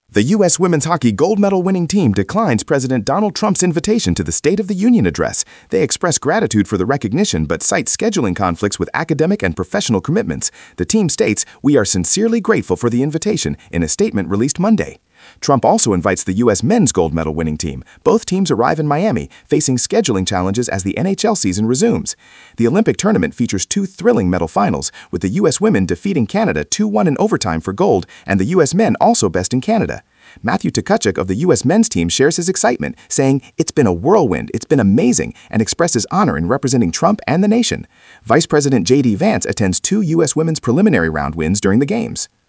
The U.S. women's hockey gold medal winning team declines President Donald Trump's invitation to the State of the Union address. They express gratitude for the recognition but cite scheduling conflicts with academic and professional commitments. The team states, "We are sincerely grateful for the invitation," in a statement released Monday. Trump also invites the U.S. men's gold medal winning team. Both teams arrive in Miami, facing scheduling challenges as the NHL season resumes. The Olympic tournament features two thrilling medal finals, with the U.S. women defeating Canada 2-1 in overtime for gold and the U.S. men also besting Canada. Matthew Tkachuk of the U.S. men's team shares his excitement, saying, "It's been a whirlwind, it's been amazing," and expresses honor in representing Trump and the nation. Vice President J.D. Vance attends two U.S. women's preliminary round wins during the games.